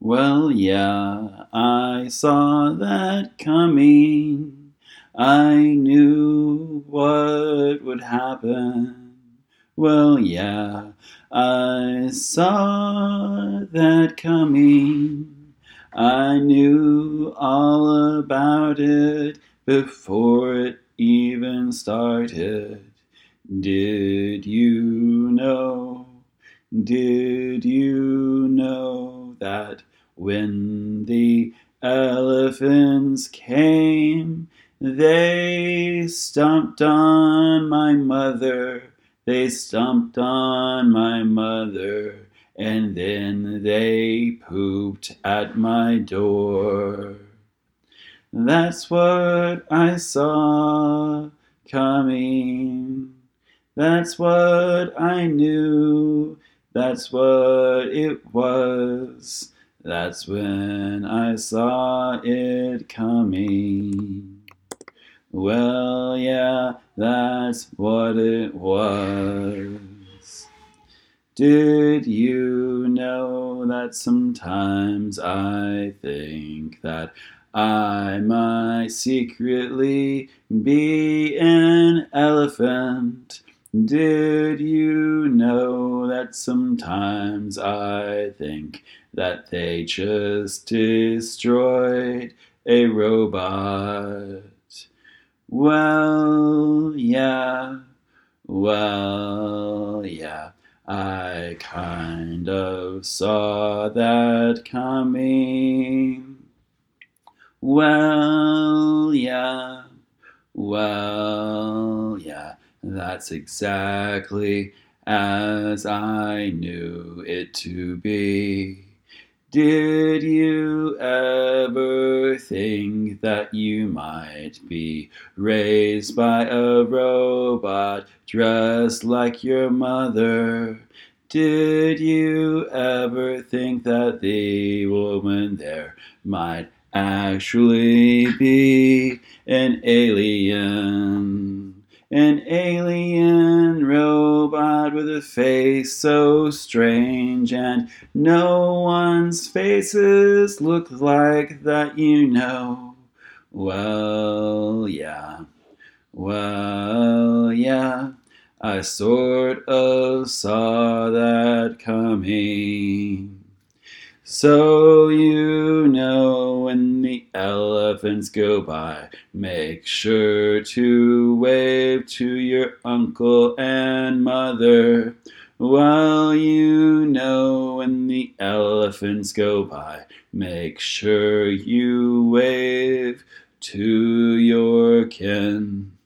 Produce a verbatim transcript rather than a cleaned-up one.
Well, yeah, I saw that coming. I knew what would happen. Well, yeah, I saw that coming. I knew all about it before it even started. Did you know? Did you know that when the elephants came, they stomped on my mother, they stomped on my mother, and then they pooped at my door. That's what I saw coming. That's what I knew. That's what it was. That's when I saw it coming. Well, yeah, that's what it was. Did you know that sometimes I think that I might secretly be an elephant? Did you know that sometimes I think that they just destroyed a robot? Well, yeah, well, yeah, I kind of saw that coming. Well, yeah, well, yeah, that's exactly as I knew it to be. Did you ever think that you might be raised by a robot dressed like your mother? Did you ever think that the woman there might actually be an alien? An alien robot with a face so strange, and no one's faces look like that, you know. Well, yeah, well, yeah, I sort of saw that coming. So you know when the elephants go by, make sure to wave to your uncle and mother. Well, you know when the elephants go by, make sure you wave to your kin.